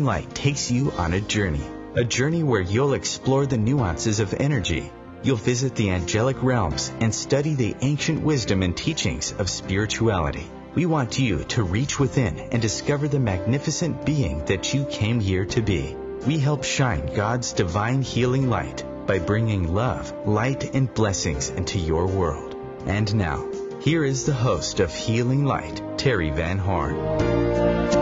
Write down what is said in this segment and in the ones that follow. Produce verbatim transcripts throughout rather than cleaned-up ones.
Light takes you on a journey. A journey where you'll explore the nuances of energy. You'll visit the angelic realms and study the ancient wisdom and teachings of spirituality. We want you to reach within and discover the magnificent being that you came here to be. We help shine God's divine healing light by bringing love, light, and blessings into your world. And now, here is the host of Healing Light, Terry Van Horn.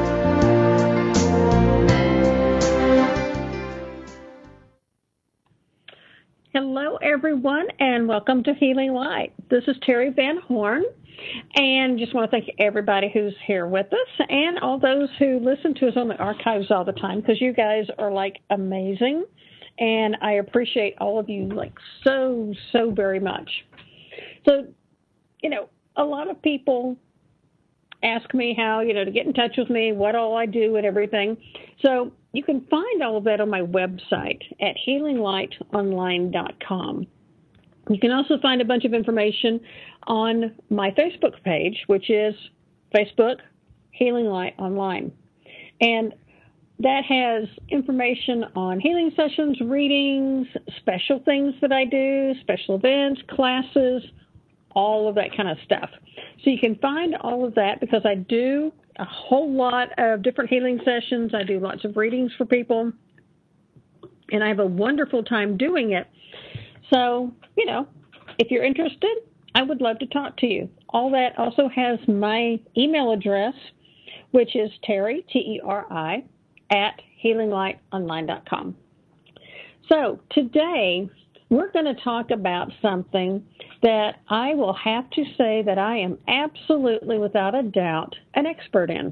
Hello, everyone, and welcome to Healing Light. This is Terry Van Horn, and just want to thank everybody who's here with us and all those who listen to us on the archives all the time, because you guys are, like, amazing, and I appreciate all of you, like, so, so very much. So, you know, a lot of people ask me how, you know, to get in touch with me, what all I do and everything. So you can find all of that on my website at healing light online dot com. You can also find a bunch of information on my Facebook page, which is Facebook Healing Light Online. And that has information on healing sessions, readings, special things that I do, special events, classes, all of that kind of stuff. So you can find all of that because I do a whole lot of different healing sessions. I do lots of readings for people, and I have a wonderful time doing it. So, you know, if you're interested, I would love to talk to you. All that also has my email address, which is Terry, T E R I, at healing light online dot com. So today, we're going to talk about something that I will have to say that I am absolutely, without a doubt, an expert in.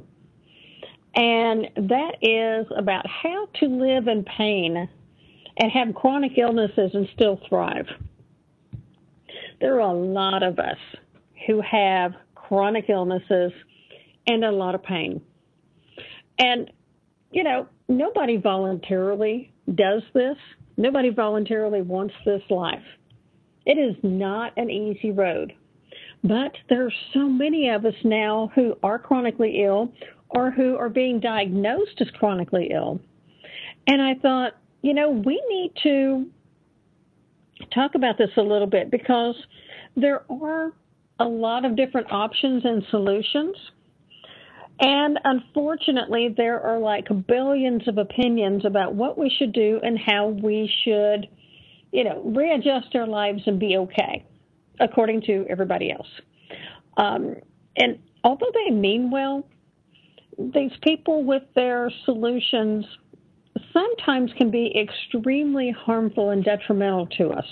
And that is about how to live in pain and have chronic illnesses and still thrive. There are a lot of us who have chronic illnesses and a lot of pain. And, you know, nobody voluntarily does this. Nobody voluntarily wants this life. It is not an easy road. But there are so many of us now who are chronically ill or who are being diagnosed as chronically ill. And I thought, you know, we need to talk about this a little bit because there are a lot of different options and solutions. And unfortunately, there are like billions of opinions about what we should do and how we should, you know, readjust our lives and be okay, according to everybody else. Um, and although they mean well, these people with their solutions sometimes can be extremely harmful and detrimental to us.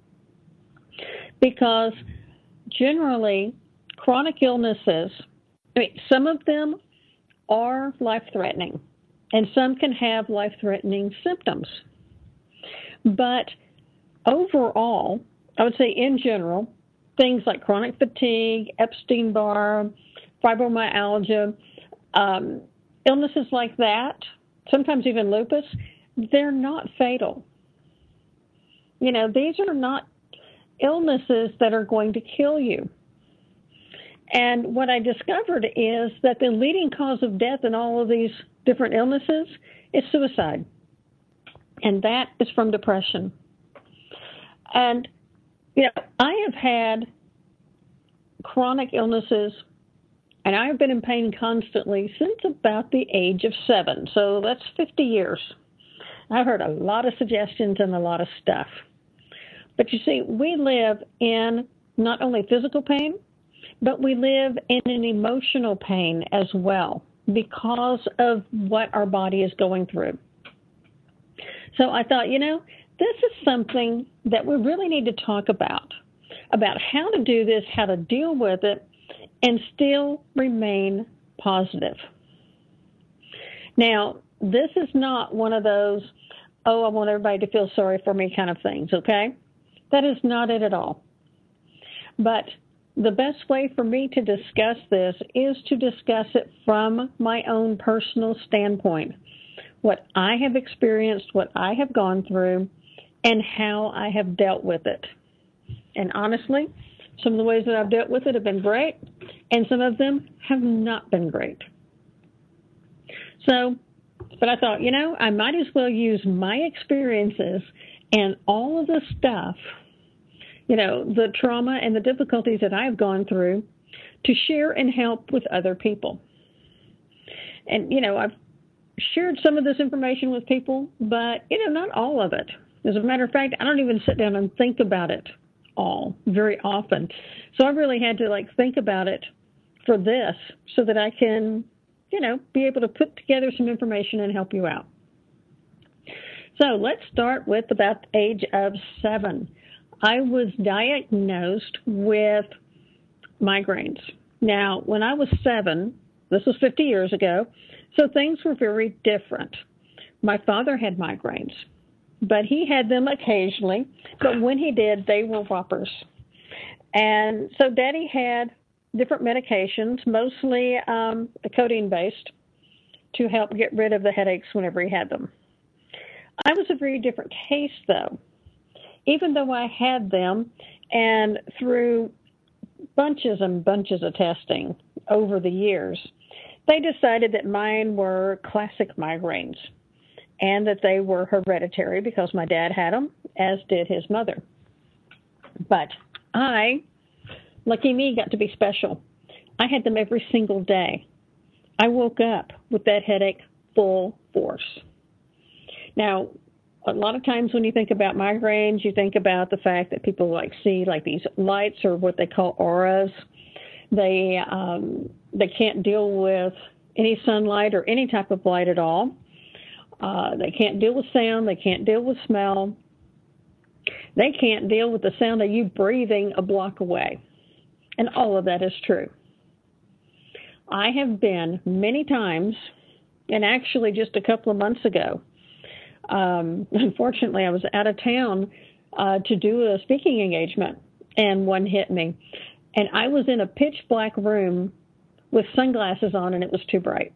Because generally, chronic illnesses, I mean, some of them are life-threatening, and some can have life-threatening symptoms. But overall, I would say in general, things like chronic fatigue, Epstein-Barr, fibromyalgia, um, illnesses like that, sometimes even lupus, they're not fatal. You know, these are not illnesses that are going to kill you. And what I discovered is that the leading cause of death in all of these different illnesses is suicide. And that is from depression. And, you know, I have had chronic illnesses, and I have been in pain constantly since about the age of seven. So that's fifty years. I've heard a lot of suggestions and a lot of stuff. But you see, we live in not only physical pain, but we live in an emotional pain as well because of what our body is going through. So I thought, you know, this is something that we really need to talk about, about how to do this, how to deal with it, and still remain positive. Now, this is not one of those, oh, I want everybody to feel sorry for me kind of things, okay? That is not it at all. But the best way for me to discuss this is to discuss it from my own personal standpoint, what I have experienced, what I have gone through, and how I have dealt with it. And honestly, some of the ways that I've dealt with it have been great, and some of them have not been great. So But I thought, you know, I might as well use my experiences and all of the stuff, you know, the trauma and the difficulties that I've gone through to share and help with other people. And, you know, I've shared some of this information with people, but, you know, not all of it. As a matter of fact, I don't even sit down and think about it all very often. So I really had to, like, think about it for this so that I can, you know, be able to put together some information and help you out. So let's start with about the age of seven. I was diagnosed with migraines. Now, when I was seven, this was fifty years ago, so things were very different. My father had migraines, but he had them occasionally, but when he did, they were whoppers. And so Daddy had different medications, mostly um, codeine-based, to help get rid of the headaches whenever he had them. I was a very different case, though. Even though I had them, and through bunches and bunches of testing over the years, they decided that mine were classic migraines and that they were hereditary because my dad had them, as did his mother. But I, lucky me, got to be special. I had them every single day. I woke up with that headache full force. Now, a lot of times when you think about migraines, you think about the fact that people like see like these lights or what they call auras. They um, they can't deal with any sunlight or any type of light at all. Uh, they can't deal with sound. They can't deal with smell. They can't deal with the sound of you breathing a block away. And all of that is true. I have been many times, and actually just a couple of months ago, Um, unfortunately, I was out of town uh, to do a speaking engagement, and one hit me. And I was in a pitch black room with sunglasses on, and it was too bright.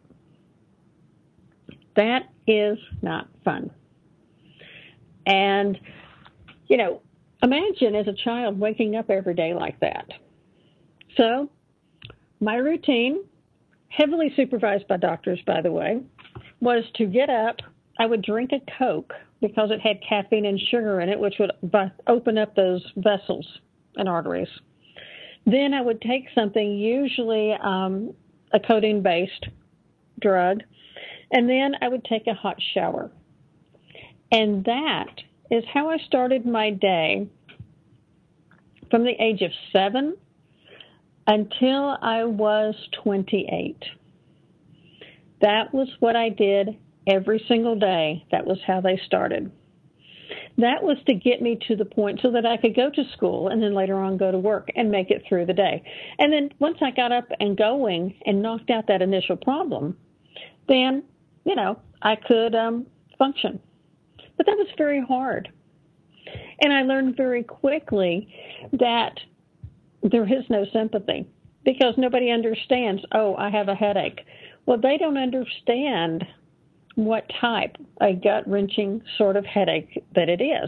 That is not fun. And, you know, imagine as a child waking up every day like that. So my routine, heavily supervised by doctors, by the way, was to get up. I would drink a Coke because it had caffeine and sugar in it, which would open up those vessels and arteries. Then I would take something, usually um, a codeine-based drug, and then I would take a hot shower. And that is how I started my day from the age of seven until I was twenty-eight. That was what I did every single day. That was how they started. That was to get me to the point so that I could go to school and then later on go to work and make it through the day. And then once I got up and going and knocked out that initial problem, then, you know, I could um, function. But that was very hard. And I learned very quickly that there is no sympathy because nobody understands, oh, I have a headache. Well, they don't understand what type, a gut-wrenching sort of headache that it is.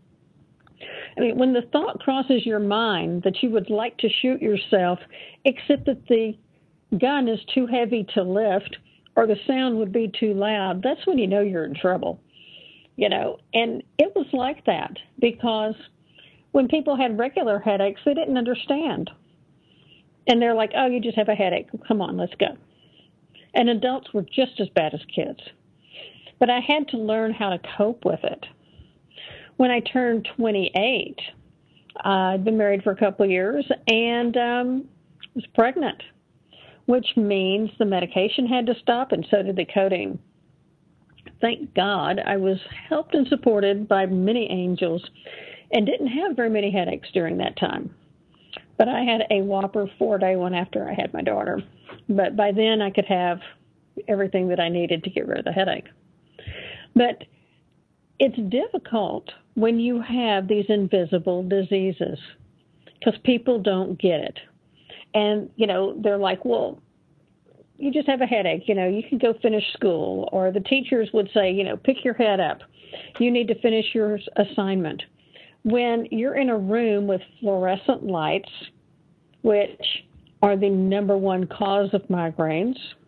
I mean, when the thought crosses your mind that you would like to shoot yourself, except that the gun is too heavy to lift or the sound would be too loud, that's when you know you're in trouble. You know, and it was like that because when people had regular headaches, they didn't understand. And they're like, oh, you just have a headache. Come on, let's go. And adults were just as bad as kids. But I had to learn how to cope with it. When I turned twenty-eight, uh, I'd been married for a couple of years and um, was pregnant, which means the medication had to stop and so did the codeine. Thank God I was helped and supported by many angels and didn't have very many headaches during that time. But I had a whopper four-day one after I had my daughter. But by then I could have everything that I needed to get rid of the headache. But it's difficult when you have these invisible diseases because people don't get it. And, you know, they're like, well, you just have a headache, you know, you can go finish school. Or the teachers would say, you know, pick your head up. You need to finish your assignment. When you're in a room with fluorescent lights, which are the number one cause of migraines,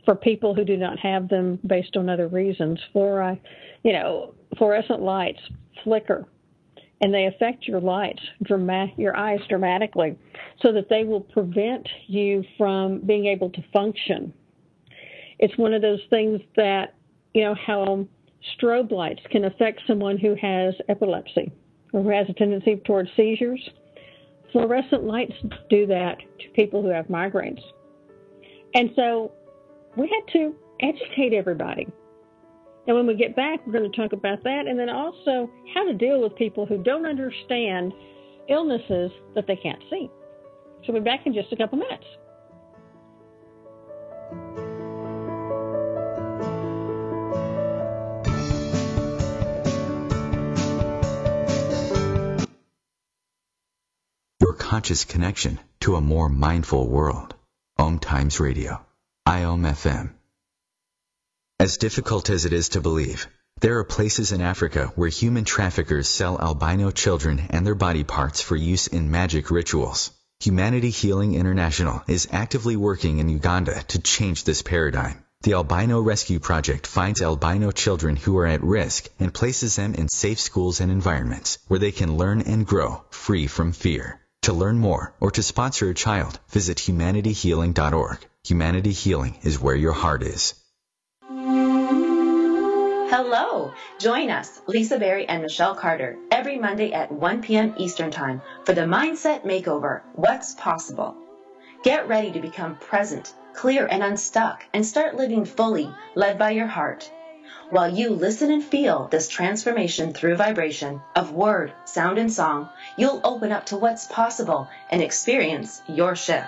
for people who do not have them based on other reasons. Fluoride, you know, fluorescent lights flicker, and they affect your lights, drama- your eyes dramatically, so that they will prevent you from being able to function. It's one of those things that, you know, how strobe lights can affect someone who has epilepsy or who has a tendency towards seizures. Fluorescent lights do that to people who have migraines. And so we had to educate everybody. And when we get back, we're going to talk about that, and then also how to deal with people who don't understand illnesses that they can't see. So we'll be back in just a couple minutes. Your conscious connection to a more mindful world. Om Times Radio. I O M F M. As difficult as it is to believe, there are places in Africa where human traffickers sell albino children and their body parts for use in magic rituals. Humanity Healing International is actively working in Uganda to change this paradigm. The Albino Rescue Project finds albino children who are at risk and places them in safe schools and environments where they can learn and grow free from fear. To learn more or to sponsor a child, visit humanity healing dot org. Humanity Healing is where your heart is. Hello! Join us, Lisa Berry and Michelle Carter, every Monday at one p.m. Eastern Time for the Mindset Makeover, What's Possible. Get ready to become present, clear, and unstuck, and start living fully, led by your heart. While you listen and feel this transformation through vibration of word, sound, and song, you'll open up to what's possible and experience your shift.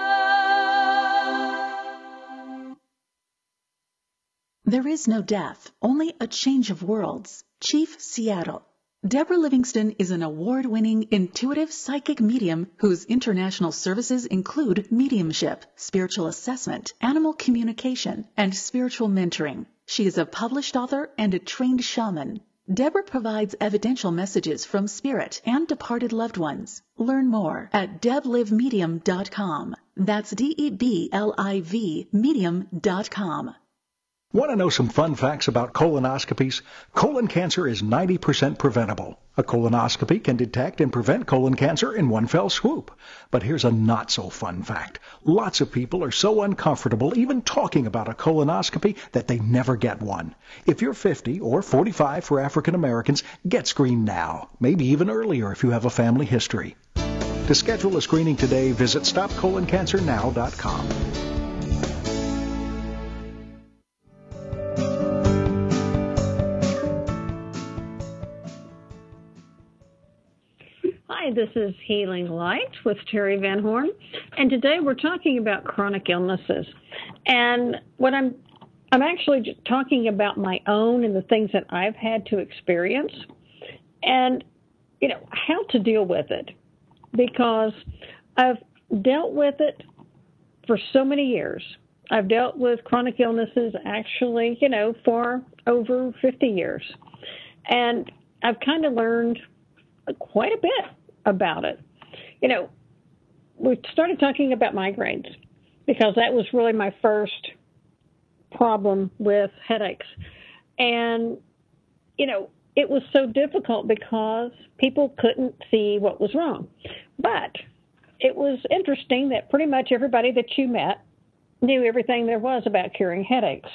There is no death, only a change of worlds. Chief Seattle. Deborah Livingston is an award-winning intuitive psychic medium whose international services include mediumship, spiritual assessment, animal communication, and spiritual mentoring. She is a published author and a trained shaman. Deborah provides evidential messages from spirit and departed loved ones. Learn more at deb live medium dot com. That's D E B L I V medium dot com. Want to know some fun facts about colonoscopies? Colon cancer is ninety percent preventable. A colonoscopy can detect and prevent colon cancer in one fell swoop. But here's a not-so-fun fact. Lots of people are so uncomfortable even talking about a colonoscopy that they never get one. If you're fifty or forty-five for African Americans, get screened now. Maybe even earlier if you have a family history. To schedule a screening today, visit stop colon cancer now dot com. Hi, this is Healing Light with Terry Van Horn, and today we're talking about chronic illnesses. And what I'm I'm actually talking about my own and the things that I've had to experience, and you know how to deal with it, because I've dealt with it for so many years. I've dealt with chronic illnesses actually, you know, for over fifty years, and I've kind of learned quite a bit about it. You know, we started talking about migraines because that was really my first problem with headaches. And, you know, it was so difficult because people couldn't see what was wrong. But it was interesting that pretty much everybody that you met knew everything there was about curing headaches.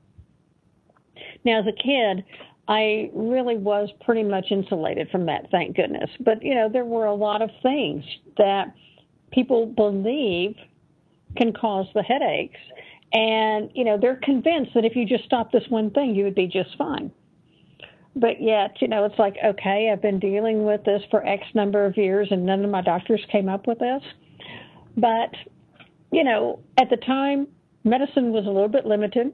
Now, as a kid, I really was pretty much insulated from that, thank goodness. But, you know, there were a lot of things that people believe can cause the headaches. And, you know, they're convinced that if you just stop this one thing, you would be just fine. But yet, you know, it's like, okay, I've been dealing with this for X number of years, and none of my doctors came up with this. But, you know, at the time, medicine was a little bit limited.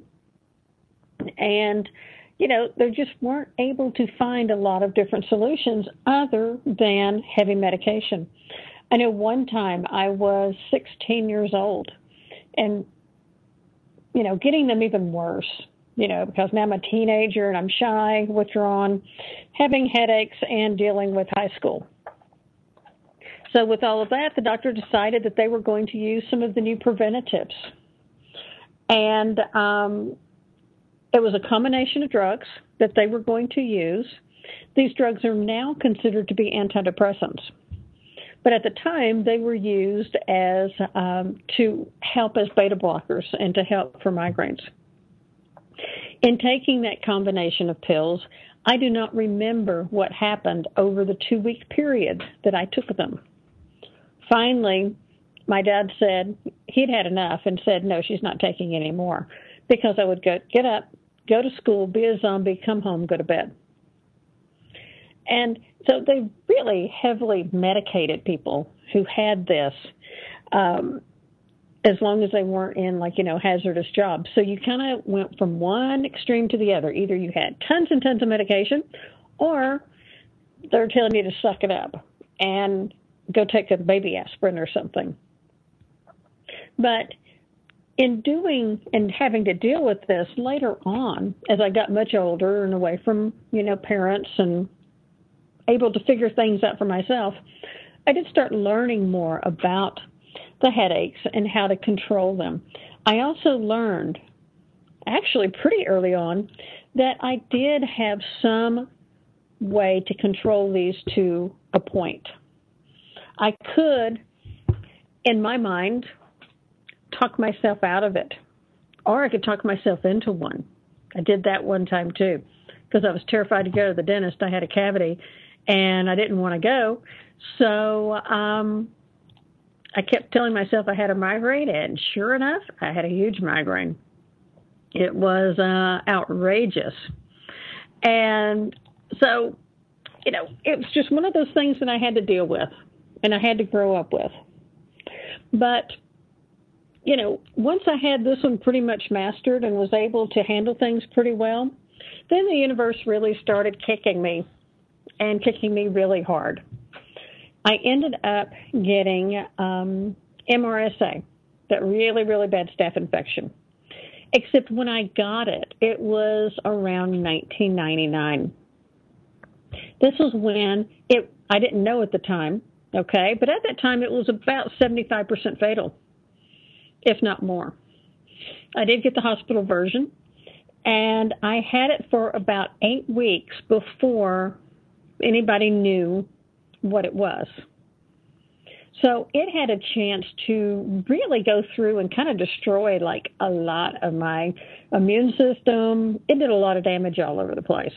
And you know, they just weren't able to find a lot of different solutions other than heavy medication. I know one time I was sixteen years old and, you know, getting them even worse, you know, because now I'm a teenager and I'm shy, withdrawn, having headaches and dealing with high school. So with all of that, the doctor decided that they were going to use some of the new preventatives. And um, it was a combination of drugs that they were going to use. These drugs are now considered to be antidepressants. But at the time, they were used as um, to help as beta blockers and to help for migraines. In taking that combination of pills, I do not remember what happened over the two-week period that I took them. Finally, my dad said he'd had enough and said, no, she's not taking any more, because I would go, get up, go to school, be a zombie, come home, go to bed. And so they really heavily medicated people who had this, um, as long as they weren't in, like, you know, hazardous jobs. So you kind of went from one extreme to the other. Either you had tons and tons of medication, or they're telling you to suck it up and go take a baby aspirin or something. But in doing and having to deal with this later on, as I got much older and away from, you know, parents and able to figure things out for myself, I did start learning more about the headaches and how to control them. I also learned, actually pretty early on, that I did have some way to control these to a point. I could, in my mind, talk myself out of it, or I could talk myself into one. I did that one time too, because I was terrified to go to the dentist. I had a cavity, and I didn't want to go, so um, I kept telling myself I had a migraine, and sure enough, I had a huge migraine. It was uh, outrageous. And so, you know, it was just one of those things that I had to deal with, and I had to grow up with. But, you know, once I had this one pretty much mastered and was able to handle things pretty well, then the universe really started kicking me, and kicking me really hard. I ended up getting um, M R S A, that really, really bad staph infection. Except when I got it, it was around nineteen ninety-nine. This was when it, I didn't know at the time, okay, but at that time it was about seventy-five percent fatal, if not more. I did get the hospital version, and I had it for about eight weeks before anybody knew what it was. So it had a chance to really go through and kind of destroy like a lot of my immune system. It did a lot of damage all over the place.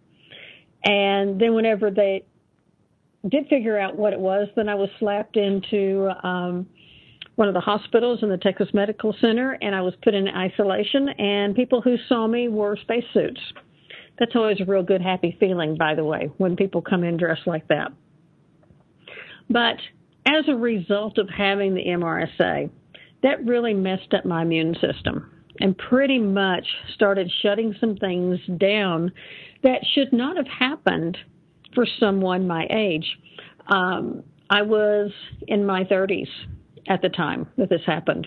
And then whenever they did figure out what it was, then I was slapped into um, one of the hospitals in the Texas Medical Center, and I was put in isolation, and people who saw me wore spacesuits. That's always a real good, happy feeling, by the way, when people come in dressed like that. But as a result of having the M R S A, that really messed up my immune system and pretty much started shutting some things down that should not have happened for someone my age. Um, I was in my thirties at the time that this happened.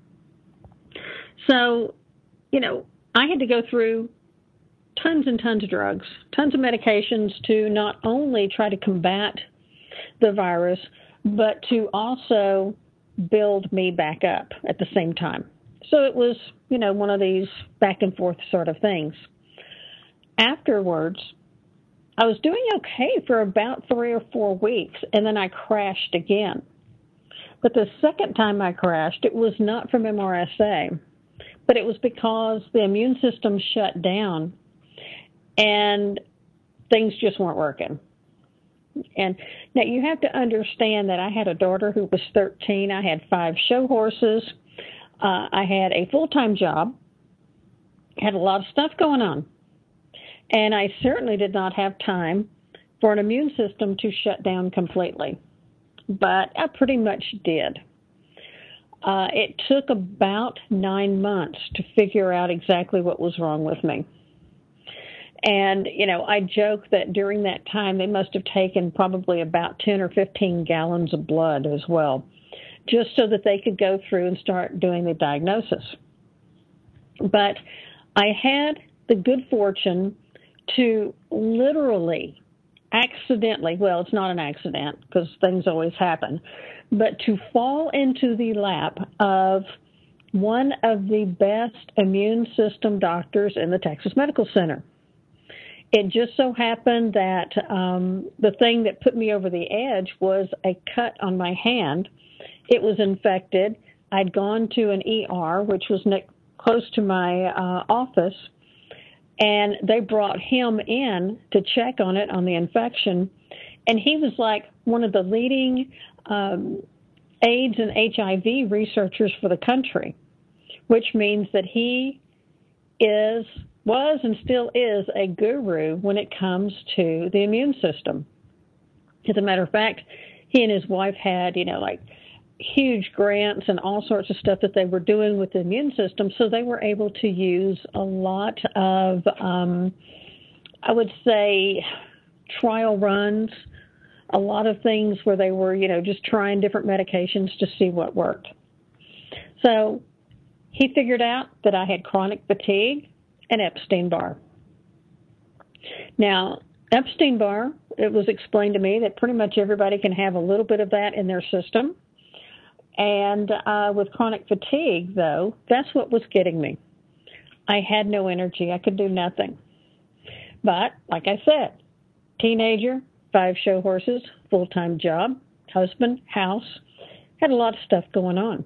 So, you know, I had to go through tons and tons of drugs, tons of medications to not only try to combat the virus, but to also build me back up at the same time. So it was, you know, one of these back and forth sort of things. Afterwards, I was doing okay for about three or four weeks, and then I crashed again. But the second time I crashed, it was not from M R S A, but it was because the immune system shut down and things just weren't working. And now you have to understand that I had a daughter who was thirteen. I had five show horses. Uh, I had a full-time job. Had a lot of stuff going on. And I certainly did not have time for an immune system to shut down completely. But I pretty much did. Uh, it took about nine months to figure out exactly what was wrong with me. And, you know, I joke that during that time they must have taken probably about ten or fifteen gallons of blood as well, just so that they could go through and start doing the diagnosis. But I had the good fortune to literally, accidentally, well, it's not an accident because things always happen, but to fall into the lap of one of the best immune system doctors in the Texas Medical Center. It just so happened that um, the thing that put me over the edge was a cut on my hand. It was infected. I'd gone to an E R, which was ne- close to my uh, office, and they brought him in to check on it, on the infection. And he was like one of the leading um, AIDS and H I V researchers for the country, which means that he is, was and still is a guru when it comes to the immune system. As a matter of fact, he and his wife had, you know, like huge grants and all sorts of stuff that they were doing with the immune system, so they were able to use a lot of, um, I would say, trial runs, a lot of things where they were, you know, just trying different medications to see what worked. So he figured out that I had chronic fatigue and Epstein-Barr. Now, Epstein-Barr, it was explained to me that pretty much everybody can have a little bit of that in their system. And uh, with chronic fatigue, though, that's what was getting me. I had no energy. I could do nothing. But, like I said, teenager, five show horses, full-time job, husband, house, had a lot of stuff going on.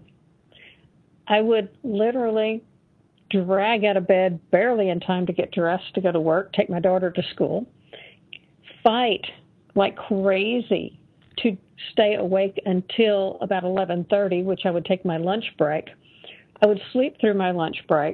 I would literally drag out of bed barely in time to get dressed to go to work, take my daughter to school, fight like crazy to stay awake until about eleven thirty, which I would take my lunch break. I would sleep through my lunch break.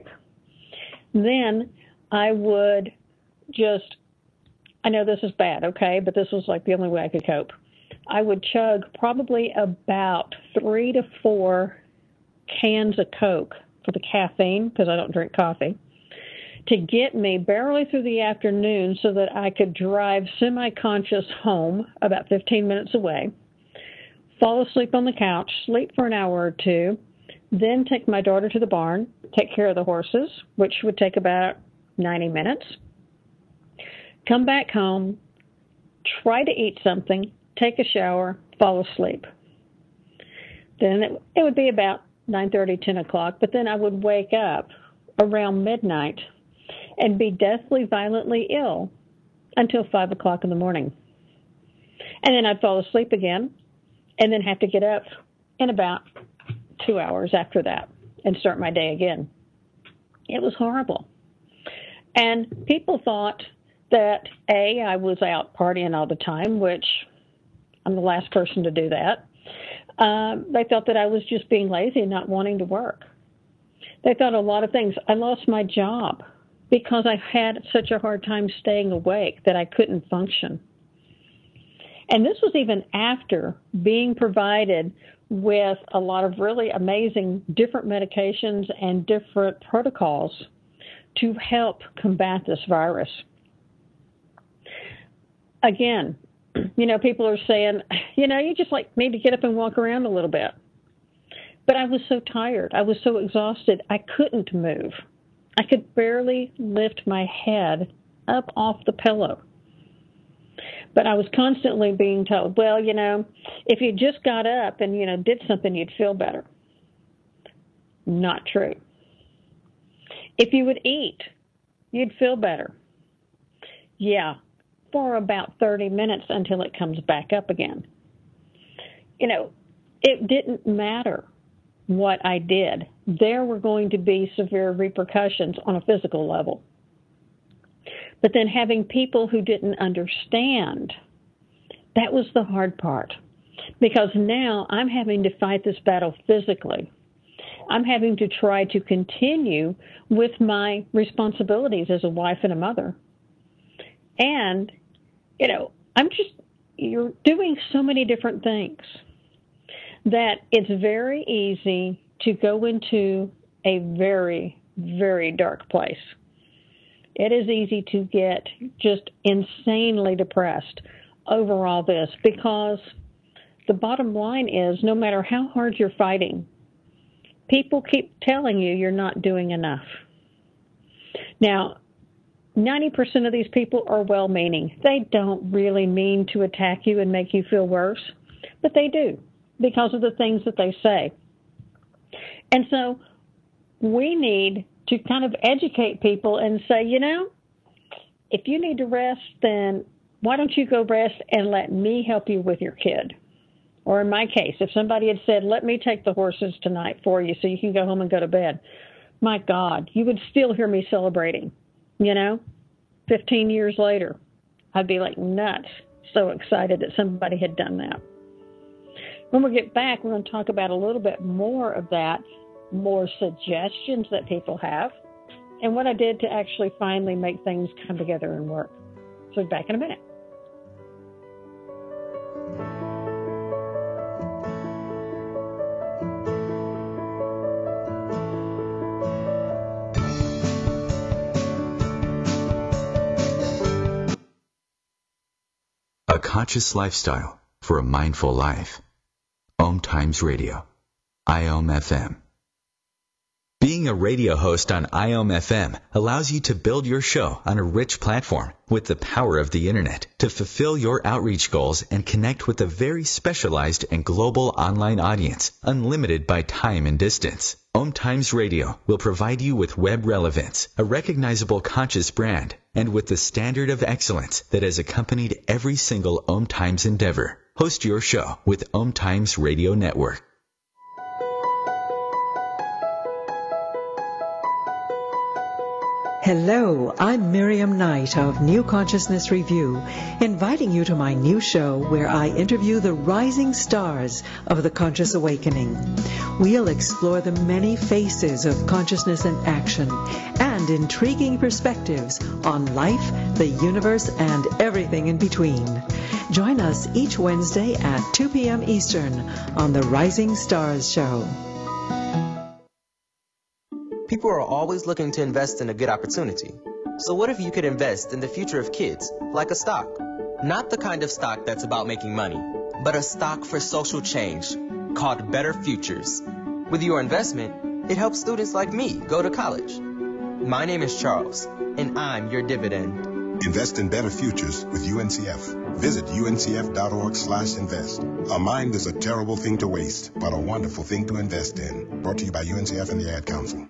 Then I would just, I know this is bad, okay, but this was like the only way I could cope. I would chug probably about three to four cans of Coke for the caffeine, because I don't drink coffee, to get me barely through the afternoon so that I could drive semi-conscious home about fifteen minutes away, fall asleep on the couch, sleep for an hour or two, then take my daughter to the barn, take care of the horses, which would take about ninety minutes, come back home, try to eat something, take a shower, fall asleep. Then it, it would be about nine thirty, ten o'clock, but then I would wake up around midnight and be deathly violently ill until five o'clock in the morning. And then I'd fall asleep again and then have to get up in about two hours after that and start my day again. It was horrible. And people thought that, A, I was out partying all the time, which I'm the last person to do that. Um, they thought that I was just being lazy and not wanting to work. They thought a lot of things. I lost my job because I had such a hard time staying awake that I couldn't function. And this was even after being provided with a lot of really amazing different medications and different protocols to help combat this virus. Again, you know, people are saying, you know, you just like need to get up and walk around a little bit. But I was so tired. I was so exhausted. I couldn't move. I could barely lift my head up off the pillow. But I was constantly being told, well, you know, if you just got up and, you know, did something, you'd feel better. Not true. If you would eat, you'd feel better. Yeah, for about thirty minutes until it comes back up again. You know, it didn't matter what I did. There were going to be severe repercussions on a physical level. But then having people who didn't understand, that was the hard part. Because now I'm having to fight this battle physically. I'm having to try to continue with my responsibilities as a wife and a mother. And, you know, I'm just, you're doing so many different things that it's very easy to go into a very, very dark place. It is easy to get just insanely depressed over all this because the bottom line is no matter how hard you're fighting, people keep telling you you're not doing enough. Now, ninety percent of these people are well-meaning. They don't really mean to attack you and make you feel worse, but they do because of the things that they say. And so we need to kind of educate people and say, you know, if you need to rest, then why don't you go rest and let me help you with your kid? Or in my case, if somebody had said, let me take the horses tonight for you so you can go home and go to bed, my God, you would still hear me celebrating, you know, fifteen years later. I'd be like nuts, so excited that somebody had done that. When we get back, we're going to talk about a little bit more of that, more suggestions that people have, and what I did to actually finally make things come together and work. So back in a minute. A conscious lifestyle for a mindful life. Om Times Radio. I O M F M. Being a radio host on I O M F M allows you to build your show on a rich platform with the power of the internet to fulfill your outreach goals and connect with a very specialized and global online audience, unlimited by time and distance. Om Times Radio will provide you with web relevance, a recognizable conscious brand, and with the standard of excellence that has accompanied every single Om Times endeavor. Host your show with Om Times Radio Network. Hello, I'm Miriam Knight of New Consciousness Review, inviting you to my new show where I interview the rising stars of the conscious awakening. We'll explore the many faces of consciousness in action and intriguing perspectives on life, the universe, and everything in between. Join us each Wednesday at two p.m. Eastern on the Rising Stars Show. People are always looking to invest in a good opportunity. So what if you could invest in the future of kids, like a stock? Not the kind of stock that's about making money, but a stock for social change called Better Futures. With your investment, it helps students like me go to college. My name is Charles, and I'm your dividend. Invest in better futures with U N C F. Visit uncf.org slash invest. A mind is a terrible thing to waste, but a wonderful thing to invest in. Brought to you by U N C F and the Ad Council.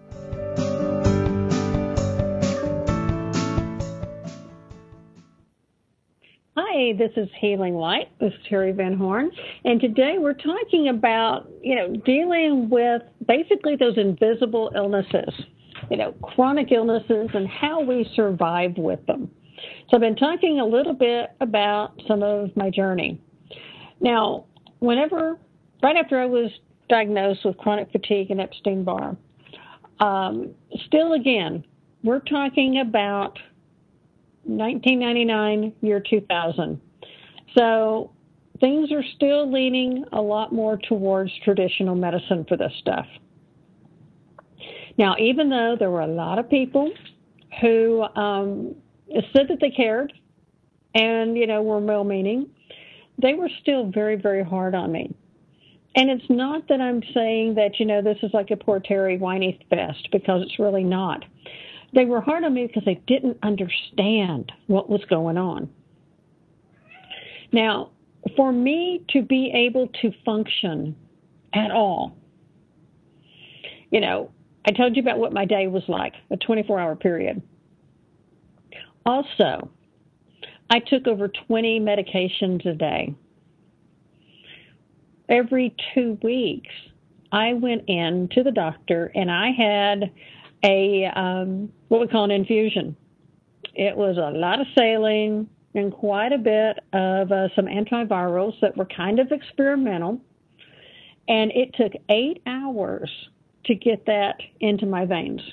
Hi, this is Healing Light. This is Terry Van Horn. And today we're talking about, you know, dealing with basically those invisible illnesses, you know, chronic illnesses and how we survive with them. So I've been talking a little bit about some of my journey. Now, whenever, right after I was diagnosed with chronic fatigue and Epstein-Barr, um, still again, we're talking about nineteen ninety-nine, year two thousand. So things are still leaning a lot more towards traditional medicine for this stuff. Now, even though there were a lot of people who um, said that they cared and, you know, were well-meaning, they were still very, very hard on me. And it's not that I'm saying that, you know, this is like a poor Terry whiny fest, because it's really not. They were hard on me because they didn't understand what was going on. Now, for me to be able to function at all, you know, I told you about what my day was like, a twenty-four hour period. Also, I took over twenty medications a day. Every two weeks, I went in to the doctor and I had a um, what we call an infusion. It was a lot of saline and quite a bit of uh, some antivirals that were kind of experimental. And it took eight hours to get that into my veins.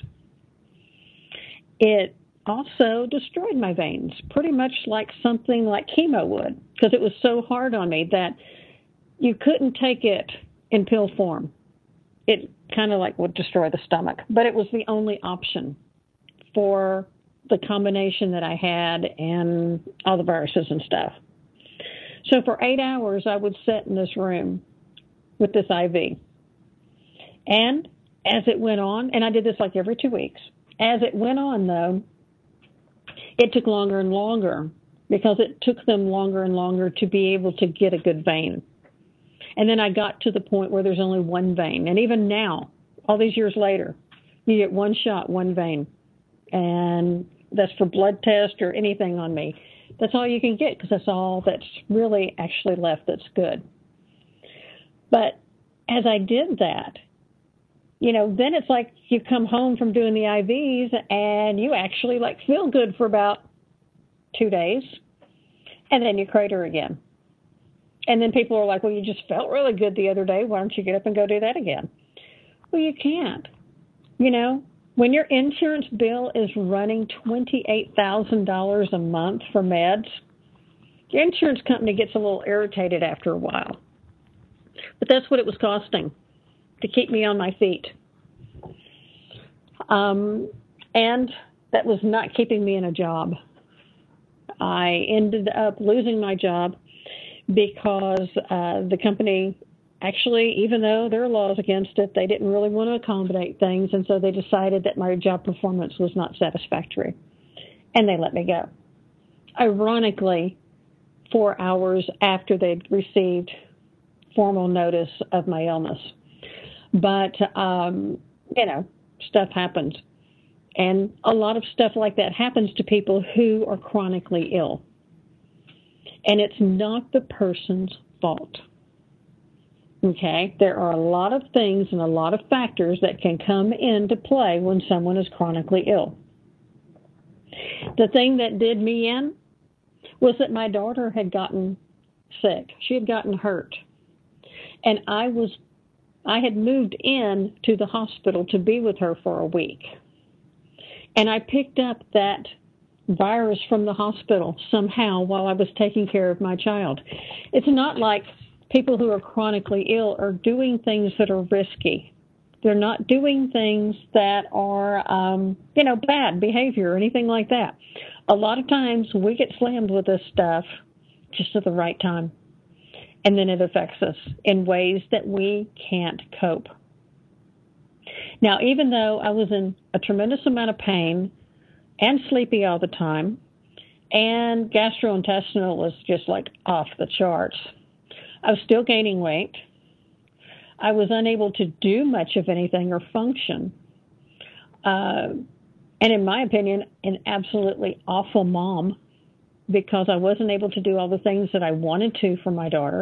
It also destroyed my veins, pretty much like something like chemo would, because it was so hard on me that you couldn't take it in pill form. It kind of like would destroy the stomach, but it was the only option for the combination that I had and all the viruses and stuff. So for eight hours, I would sit in this room with this I V. And as it went on, and I did this like every two weeks, as it went on, though, it took longer and longer because it took them longer and longer to be able to get a good vein. And then I got to the point where there's only one vein. And even now, all these years later, you get one shot, one vein. And that's for blood test or anything on me. That's all you can get because that's all that's really actually left that's good. But as I did that, you know, then it's like you come home from doing the I Vs and you actually like feel good for about two days and then you crater again. And then people are like, well, you just felt really good the other day. Why don't you get up and go do that again? Well, you can't. You know, when your insurance bill is running twenty-eight thousand dollars a month for meds, your insurance company gets a little irritated after a while. But that's what it was costing to keep me on my feet. Um, and that was not keeping me in a job. I ended up losing my job because uh, the company actually, even though there are laws against it, they didn't really want to accommodate things, and so they decided that my job performance was not satisfactory, and they let me go. Ironically, four hours after they'd received formal notice of my illness. But, um, you know, stuff happens. And a lot of stuff like that happens to people who are chronically ill. And it's not the person's fault. Okay? There are a lot of things and a lot of factors that can come into play when someone is chronically ill. The thing that did me in was that my daughter had gotten sick. She had gotten hurt. And I was, I had moved in to the hospital to be with her for a week. And I picked up that virus from the hospital somehow while I was taking care of my child. It's not like people who are chronically ill are doing things that are risky. They're not doing things that are, um, you know, bad behavior or anything like that. A lot of times we get slammed with this stuff just at the right time. And then it affects us in ways that we can't cope. Now, even though I was in a tremendous amount of pain and sleepy all the time, and gastrointestinal was just like off the charts, I was still gaining weight. I was unable to do much of anything or function. Uh, and in my opinion, an absolutely awful mom, because I wasn't able to do all the things that I wanted to for my daughter.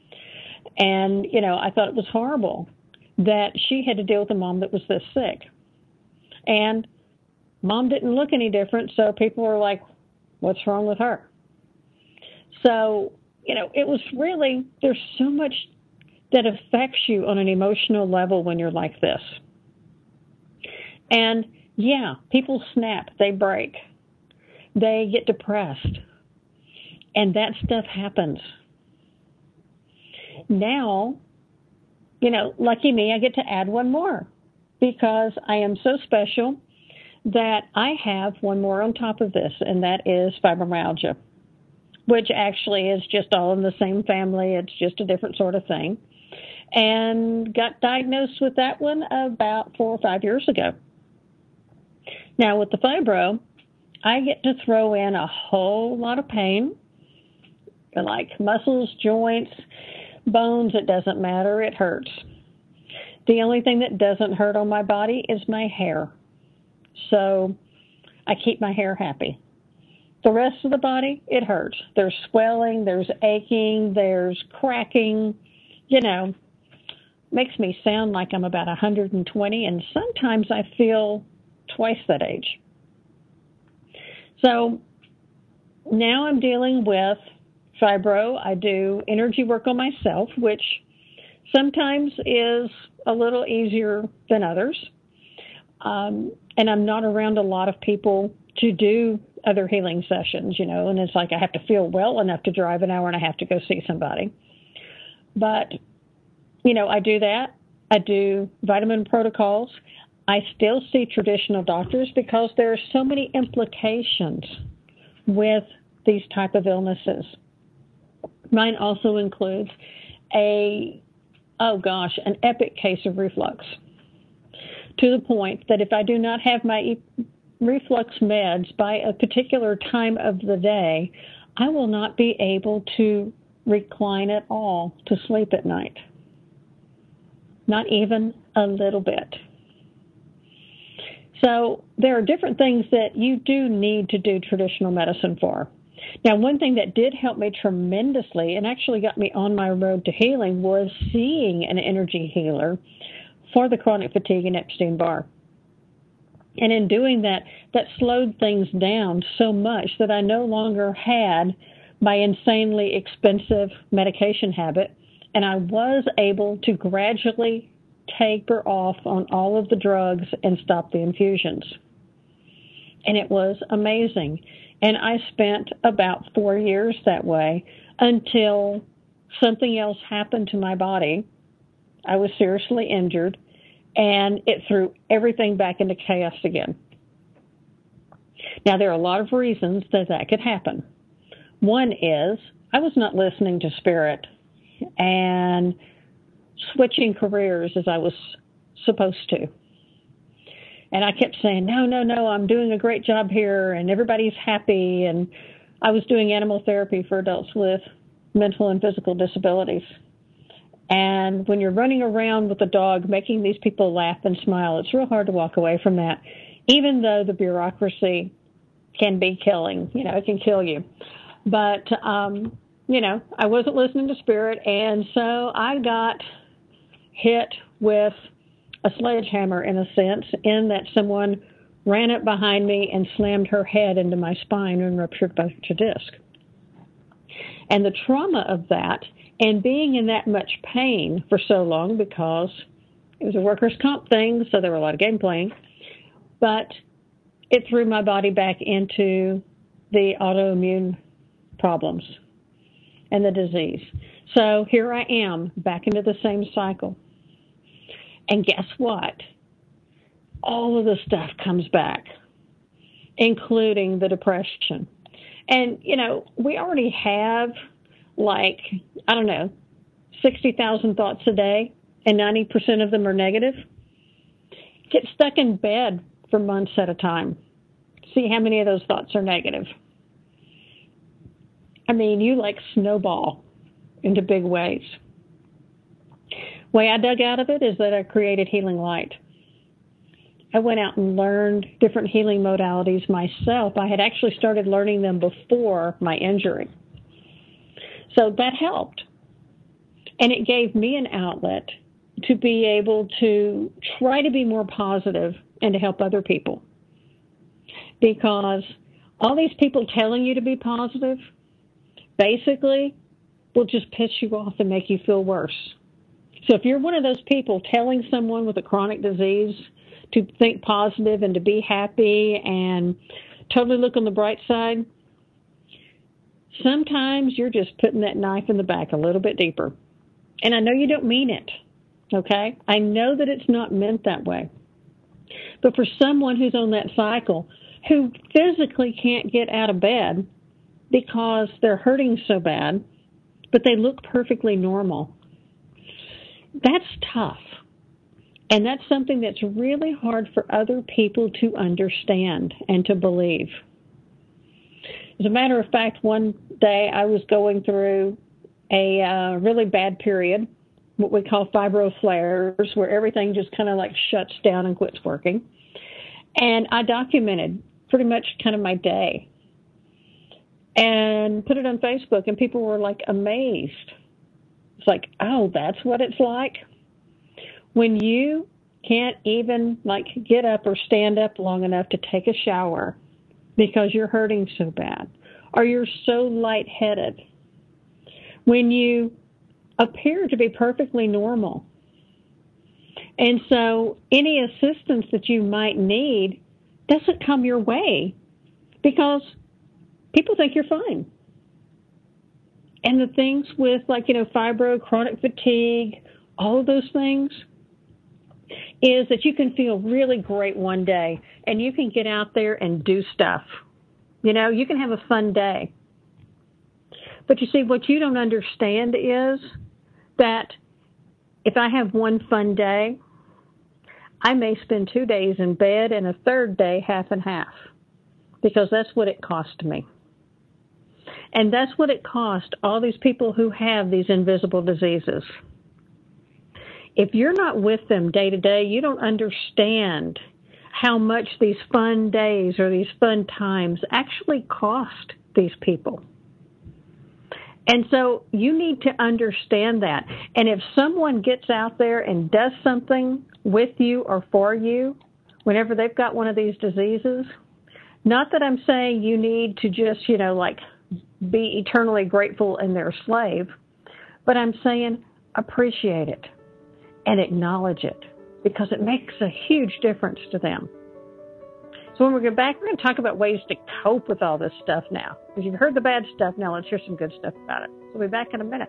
And, you know, I thought it was horrible that she had to deal with a mom that was this sick. And mom didn't look any different, so people were like, what's wrong with her? So, you know, it was really, there's so much that affects you on an emotional level when you're like this. And, yeah, people snap, they break, they get depressed. And that stuff happens. Now, you know, lucky me, I get to add one more because I am so special that I have one more on top of this, and that is fibromyalgia, which actually is just all in the same family. It's just a different sort of thing. And got diagnosed with that one about four or five years ago. Now, with the fibro, I get to throw in a whole lot of pain, like muscles, joints, bones. It doesn't matter. It hurts. The only thing that doesn't hurt on my body is my hair. So I keep my hair happy. The rest of the body, it hurts. There's swelling, there's aching, there's cracking, you know, makes me sound like I'm about one hundred twenty, and sometimes I feel twice that age. So now I'm dealing with fibro. I do energy work on myself, which sometimes is a little easier than others. Um, and I'm not around a lot of people to do other healing sessions, you know, and it's like I have to feel well enough to drive an hour and a half to go see somebody. But, you know, I do that. I do vitamin protocols. I still see traditional doctors because there are so many implications with these type of illnesses. Mine also includes a, oh gosh, an epic case of reflux, to the point that if I do not have my reflux meds by a particular time of the day, I will not be able to recline at all to sleep at night. Not even a little bit. So there are different things that you do need to do traditional medicine for. Now, one thing that did help me tremendously and actually got me on my road to healing was seeing an energy healer for the chronic fatigue and Epstein-Barr. And in doing that, that slowed things down so much that I no longer had my insanely expensive medication habit, and I was able to gradually taper off on all of the drugs and stop the infusions. And it was amazing. And I spent about four years that way until something else happened to my body. I was seriously injured, and it threw everything back into chaos again. Now, there are a lot of reasons that that could happen. One is I was not listening to Spirit and switching careers as I was supposed to. And I kept saying, no, no, no, I'm doing a great job here, and everybody's happy. And I was doing animal therapy for adults with mental and physical disabilities. And when you're running around with a dog, making these people laugh and smile, it's real hard to walk away from that, even though the bureaucracy can be killing. You know, it can kill you. But, um, you know, I wasn't listening to Spirit, and so I got hit with a sledgehammer, in a sense, in that someone ran up behind me and slammed her head into my spine and ruptured both the disc. And the trauma of that, and being in that much pain for so long, because it was a workers' comp thing, so there were a lot of game playing, but it threw my body back into the autoimmune problems and the disease. So here I am, back into the same cycle. And guess what? All of the stuff comes back, including the depression. And, you know, we already have, like, I don't know, sixty thousand thoughts a day, and ninety percent of them are negative. Get stuck in bed for months at a time. See how many of those thoughts are negative. I mean, you, like, snowball into big waves. The way I dug out of it is that I created Healing Light. I went out and learned different healing modalities myself. I had actually started learning them before my injury. So that helped. And it gave me an outlet to be able to try to be more positive and to help other people. Because all these people telling you to be positive basically will just piss you off and make you feel worse. So if you're one of those people telling someone with a chronic disease to think positive and to be happy and totally look on the bright side, sometimes you're just putting that knife in the back a little bit deeper. And I know you don't mean it, okay? I know that it's not meant that way. But for someone who's on that cycle, who physically can't get out of bed because they're hurting so bad, but they look perfectly normal, that's tough. And that's something that's really hard for other people to understand and to believe. As a matter of fact, one day I was going through a uh, really bad period, what we call fibro flares, where everything just kind of like shuts down and quits working. And I documented pretty much kind of my day and put it on Facebook, and people were like amazed. It's like, oh, that's what it's like? When you can't even like get up or stand up long enough to take a shower because you're hurting so bad, or you're so lightheaded. When you appear to be perfectly normal. And so any assistance that you might need doesn't come your way because people think you're fine. And the things with, like, you know, fibro, chronic fatigue, all of those things, is that you can feel really great one day and you can get out there and do stuff. You know, you can have a fun day. But you see, what you don't understand is that if I have one fun day, I may spend two days in bed and a third day half and half, because that's what it cost me. And that's what it cost all these people who have these invisible diseases. If you're not with them day to day, you don't understand how much these fun days or these fun times actually cost these people. And so you need to understand that. And if someone gets out there and does something with you or for you, whenever they've got one of these diseases, not that I'm saying you need to just, you know, like be eternally grateful and their slave, but I'm saying appreciate it and acknowledge it because it makes a huge difference to them. So when we get back, we're going to talk about ways to cope with all this stuff now. Because you've heard the bad stuff, now let's hear some good stuff about it. So we'll be back in a minute.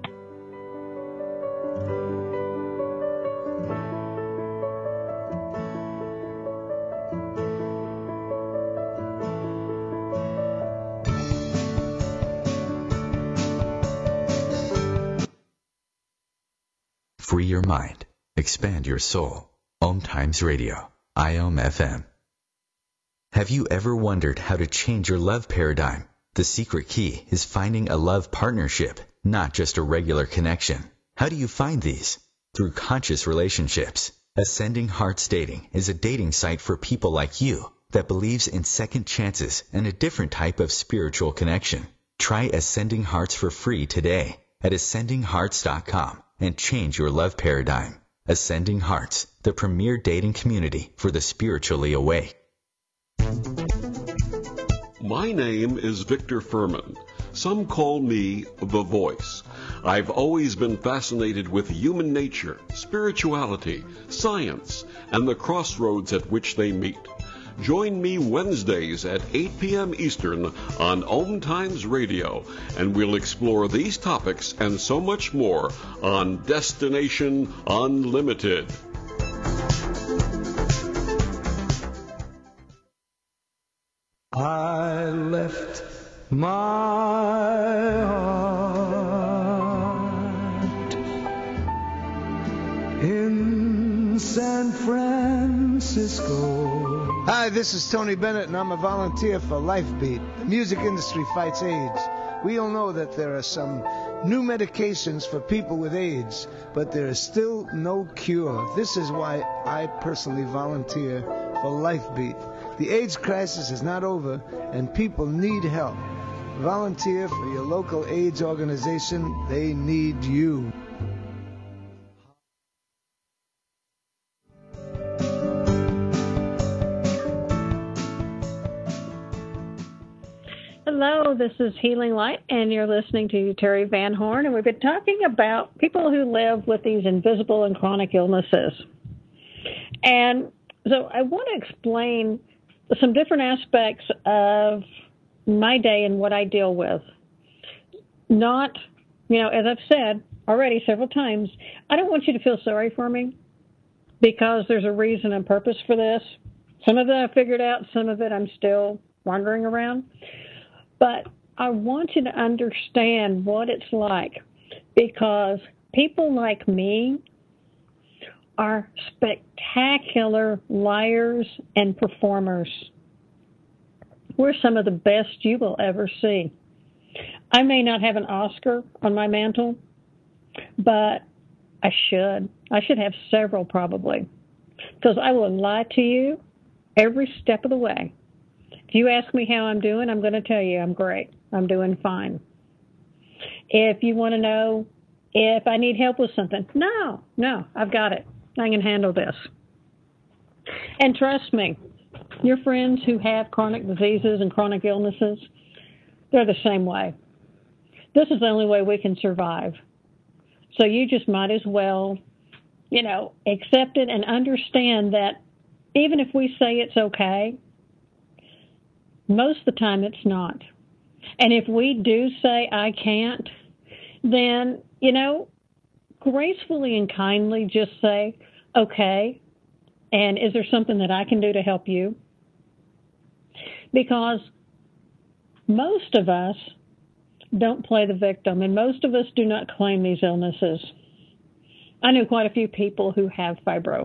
Free your mind. Expand your soul. Om Times Radio. I O M F M. Have you ever wondered how to change your love paradigm? The secret key is finding a love partnership, not just a regular connection. How do you find these? Through conscious relationships. Ascending Hearts Dating is a dating site for people like you that believes in second chances and a different type of spiritual connection. Try Ascending Hearts for free today at ascending hearts dot com and change your love paradigm. Ascending Hearts, the premier dating community for the spiritually awake. My name is Victor Furman. Some call me The Voice. I've always been fascinated with human nature, spirituality, science, and the crossroads at which they meet. Join me Wednesdays at eight p.m. Eastern on Om Times Radio, and we'll explore these topics and so much more on Destination Unlimited. I left my heart in San Francisco. Hi, this is Tony Bennett, and I'm a volunteer for LifeBeat. The music industry fights AIDS. We all know that there are some new medications for people with AIDS, but there is still no cure. This is why I personally volunteer for LifeBeat. The AIDS crisis is not over, and people need help. Volunteer for your local AIDS organization. They need you. Hello, this is Healing Light, and you're listening to Terry Van Horn, and we've been talking about people who live with these invisible and chronic illnesses. And so I want to explain some different aspects of my day and what I deal with. Not, you know, as I've said already several times, I don't want you to feel sorry for me because there's a reason and purpose for this. Some of it I figured out, some of it I'm still wandering around. But I want you to understand what it's like because people like me are spectacular liars and performers. We're some of the best you will ever see. I may not have an Oscar on my mantle, but I should. I should have several probably, because I will lie to you every step of the way. If you ask me how I'm doing, I'm going to tell you I'm great. I'm doing fine. If you want to know if I need help with something, no, no, I've got it. I can handle this. And trust me, your friends who have chronic diseases and chronic illnesses, they're the same way. This is the only way we can survive. So you just might as well, you know, accept it and understand that even if we say it's okay, most of the time it's not. And if we do say I can't, then, you know, gracefully and kindly just say, okay, and is there something that I can do to help you? Because most of us don't play the victim, and most of us do not claim these illnesses. I know quite a few people who have fibro,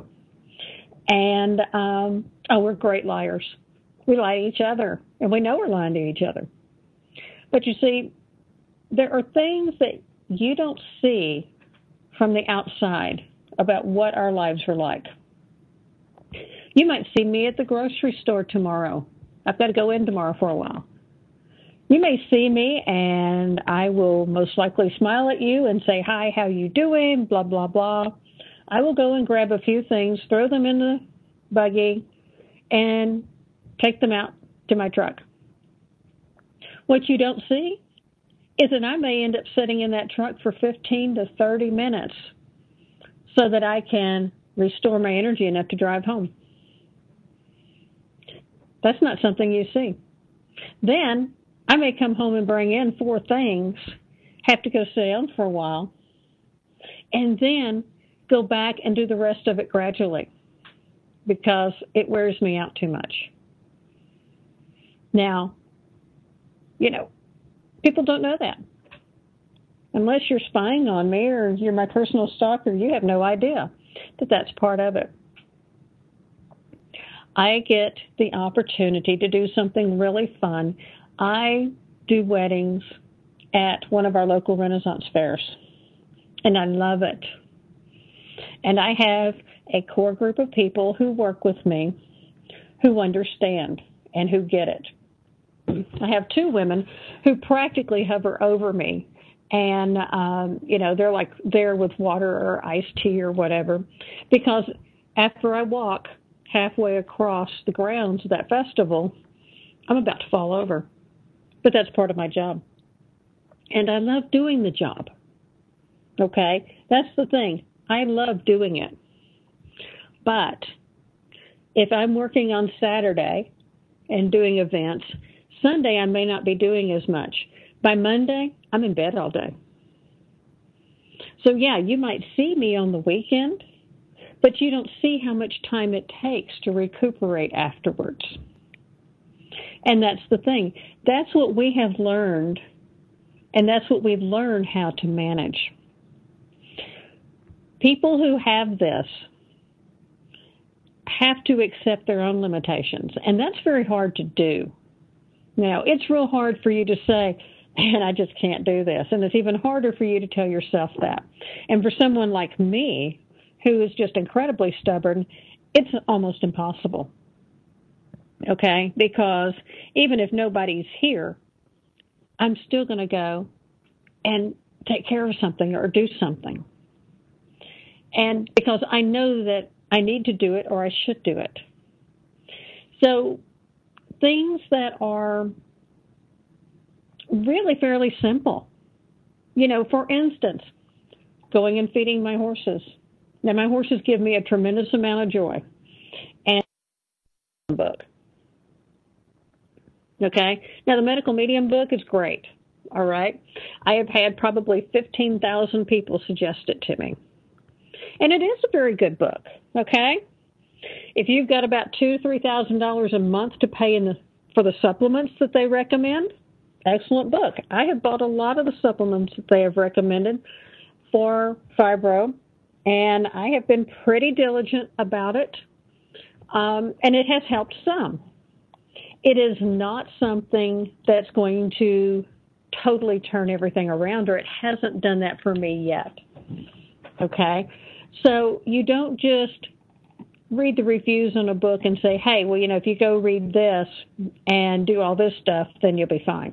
and um, oh, we're great liars. We lie to each other, and we know we're lying to each other. But you see, there are things that you don't see from the outside about what our lives are like. You might see me at the grocery store tomorrow. I've got to go in tomorrow for a while. You may see me, and I will most likely smile at you and say, hi, how you doing, blah, blah, blah. I will go and grab a few things, throw them in the buggy, and take them out to my truck. What you don't see is that I may end up sitting in that truck for fifteen to thirty minutes so that I can restore my energy enough to drive home. That's not something you see. Then I may come home and bring in four things, have to go sit down for a while, and then go back and do the rest of it gradually because it wears me out too much. Now, you know, people don't know that. Unless you're spying on me or you're my personal stalker, you have no idea that that's part of it. I get the opportunity to do something really fun. I do weddings at one of our local Renaissance fairs, and I love it. And I have a core group of people who work with me who understand and who get it. I have two women who practically hover over me, and, um, you know, they're like there with water or iced tea or whatever, because after I walk halfway across the grounds of that festival, I'm about to fall over. But that's part of my job. And I love doing the job. Okay? That's the thing. I love doing it. But if I'm working on Saturday and doing events, Sunday I may not be doing as much. By Monday, I'm in bed all day. So, yeah, you might see me on the weekend, but you don't see how much time it takes to recuperate afterwards. And that's the thing. That's what we have learned, and that's what we've learned how to manage. People who have this have to accept their own limitations, and that's very hard to do. Now, it's real hard for you to say, man, I just can't do this, and it's even harder for you to tell yourself that. And for someone like me, who is just incredibly stubborn, it's almost impossible. Okay? Because even if nobody's here, I'm still going to go and take care of something or do something. And because I know that I need to do it or I should do it. So things that are really fairly simple. You know, for instance, going and feeding my horses. Now, my horses give me a tremendous amount of joy. And book. Okay? Now, the Medical Medium book is great. All right? I have had probably fifteen thousand people suggest it to me. And it is a very good book. Okay? If you've got about two thousand dollars, three thousand dollars a month to pay in the, for the supplements that they recommend, excellent book. I have bought a lot of the supplements that they have recommended for fibro, and I have been pretty diligent about it, um, and it has helped some. It is not something that's going to totally turn everything around, or it hasn't done that for me yet. Okay? So you don't just read the reviews on a book and say, hey, well, you know, if you go read this and do all this stuff, then you'll be fine.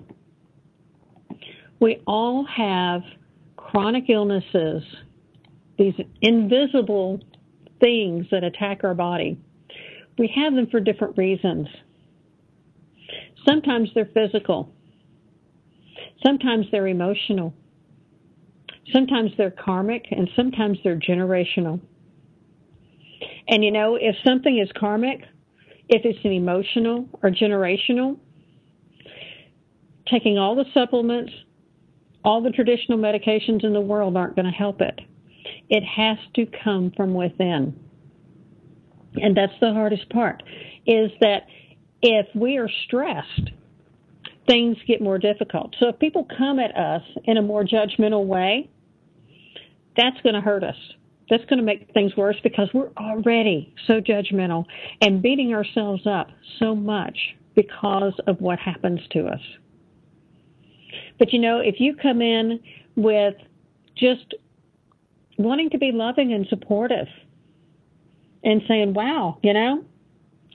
We all have chronic illnesses, these invisible things that attack our body. We have them for different reasons. Sometimes they're physical. Sometimes they're emotional. Sometimes they're karmic, and sometimes they're generational. And, you know, if something is karmic, if it's an emotional or generational, taking all the supplements, all the traditional medications in the world aren't going to help it. It has to come from within. And that's the hardest part, is that if we are stressed, things get more difficult. So if people come at us in a more judgmental way, that's going to hurt us. That's going to make things worse because we're already so judgmental and beating ourselves up so much because of what happens to us. But, you know, if you come in with just wanting to be loving and supportive and saying, wow, you know,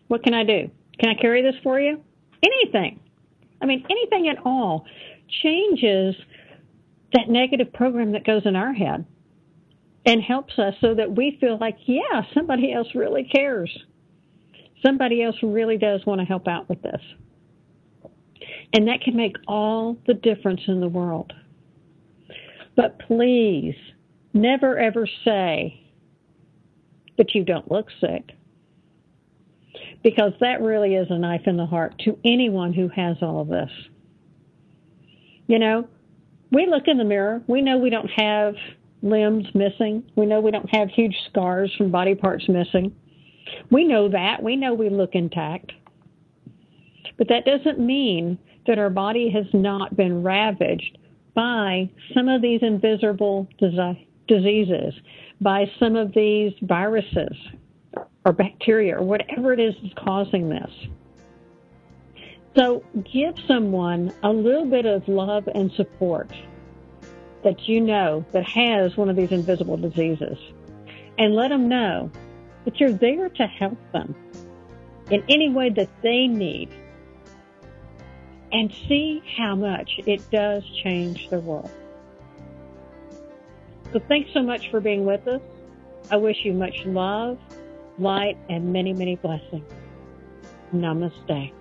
What can I do? Can I carry this for you? Anything. I mean, anything at all changes that negative program that goes in our head and helps us so that we feel like, yeah, somebody else really cares. Somebody else really does want to help out with this. And that can make all the difference in the world. But please, never ever say, but you don't look sick. Because that really is a knife in the heart to anyone who has all of this. You know, we look in the mirror. We know we don't have limbs missing. We know we don't have huge scars from body parts missing. We know that. We know we look intact. But that doesn't mean that our body has not been ravaged by some of these invisible diseases, by some of these viruses or bacteria or whatever it is that's causing this. So give someone a little bit of love and support that you know that has one of these invisible diseases, and let them know that you're there to help them in any way that they need, and see how much it does change the world. So thanks so much for being with us. I wish you much love, light, and many, many blessings. Namaste.